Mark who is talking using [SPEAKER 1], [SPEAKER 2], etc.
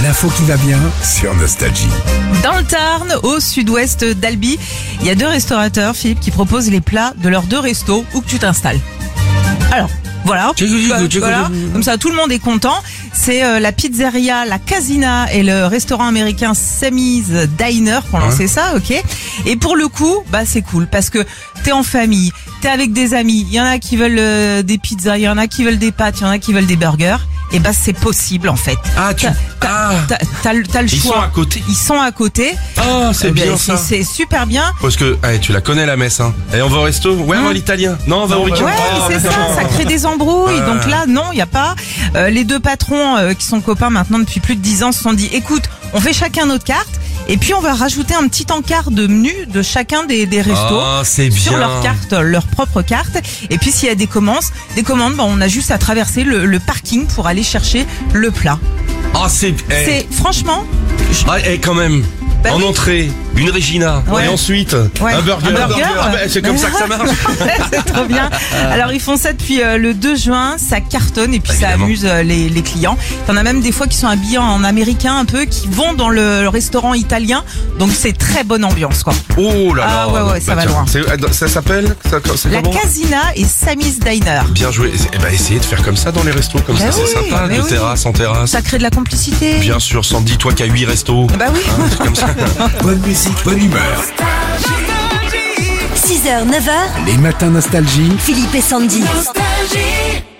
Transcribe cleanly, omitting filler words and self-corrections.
[SPEAKER 1] L'info qui va bien sur Nostalgie.
[SPEAKER 2] Dans le Tarn, au sud-ouest d'Albi, il y a deux restaurateurs, Philippe, qui proposent les plats de leurs deux restos où que tu t'installes. Alors, voilà, voilà, comme ça tout le monde est content. C'est la pizzeria La Casina et le restaurant américain Sammy's Diner qui ont lancé ça, ok. Et pour le coup, c'est cool parce que t'es en famille, t'es avec des amis. Il y en a qui veulent des pizzas, il y en a qui veulent des pâtes, il y en a qui veulent des burgers. Et c'est possible en fait.
[SPEAKER 3] Ah,
[SPEAKER 2] t'as le choix.
[SPEAKER 3] Ils sont à côté.
[SPEAKER 2] Ils sont à côté.
[SPEAKER 3] Ah, c'est bien ça.
[SPEAKER 2] C'est super bien.
[SPEAKER 3] Parce que, tu la connais la messe, hein. Et on va au resto? Ouais, on va à l'italien. Non, on va au Ricard.
[SPEAKER 2] Ouais, mais c'est ça crée des embrouilles. Donc là, non, il y a pas. Les deux patrons qui sont copains maintenant depuis plus de 10 ans se sont dit, écoute, on fait chacun notre carte. Et puis on va rajouter un petit encart de menu de chacun des restos sur leur carte, leur propre carte. Et puis s'il y a des commandes, on a juste à traverser le parking pour aller chercher le plat.
[SPEAKER 3] Ah, c'est
[SPEAKER 2] franchement.
[SPEAKER 3] Quand même. En
[SPEAKER 2] oui.
[SPEAKER 3] entrée, une Regina, et ensuite un burger. C'est comme ça que ça marche.
[SPEAKER 2] C'est trop bien. Alors ils font ça depuis le 2 juin, ça cartonne et puis ça amuse les clients. T'en as même des fois qui sont habillés en américain un peu, qui vont dans le restaurant italien, donc c'est très bonne ambiance quoi.
[SPEAKER 3] Oh là là.
[SPEAKER 2] Ah ouais, ça va loin.
[SPEAKER 3] Ça s'appelle
[SPEAKER 2] La Casina et Sammy's Diner.
[SPEAKER 3] Bien joué. Essayez de faire comme ça dans les restos, comme ça c'est sympa, de terrasse en terrasse.
[SPEAKER 2] Ça crée de la complicité.
[SPEAKER 3] Bien sûr, dis-toi qu'il y a 8 restos.
[SPEAKER 2] Bah oui.
[SPEAKER 3] Comme ça.
[SPEAKER 1] Bonne musique, bonne humeur.
[SPEAKER 4] 6h, 9h,
[SPEAKER 1] Les matins Nostalgie.
[SPEAKER 4] Philippe et Sandy.